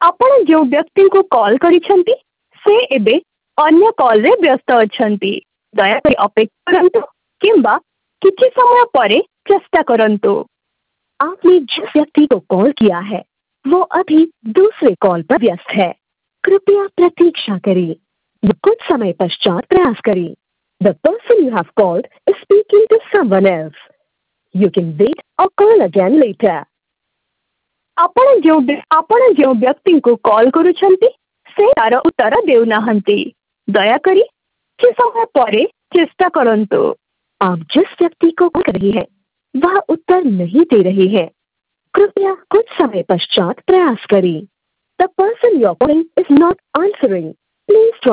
ଆପଣ ଯେଉଁ ବ୍ୟକ୍ତିଙ୍କୁ କଲ୍ କରିଛନ୍ତି ସେ ଏବେ ଅନ୍ୟ କଲ୍ରେ ବ୍ୟସ୍ତ ଅଛନ୍ତି। ଦୟାକରି ଅପେକ୍ଷା କରନ୍ତୁ କିମ୍ବା କିଛି ସମୟ ପରେ ଚେଷ୍टा କରନ୍ତୁ। आपने जिस व्यक्ति को कॉल किया है वो अभी दूसरे कॉल पर व्यस्त है। कृपया प्रतीक्षा करें। या कुछ समय पश्चात प्रयास करें। The person you have called is speaking to someone else. You can wait or call again later. ଆପଣ ଯେଉଁ ବ୍ୟକ୍ତିଙ୍କୁ କଲ୍ କରୁଛନ୍ତି ସେ ତାର ଉତ୍ତର ଦେଉନାହାନ୍ତି। ଦୟାକରି କିଛି ସମୟ ପରେ ଚେଷ୍ଟା କରନ୍ତୁ। आप जिस व्यक्ति को कॉल कर रही है वह उत्तर नहीं दे रहे हैं। कृपया कुछ समय पश्चात प्रयास करें। The person you are calling is not answering. Please try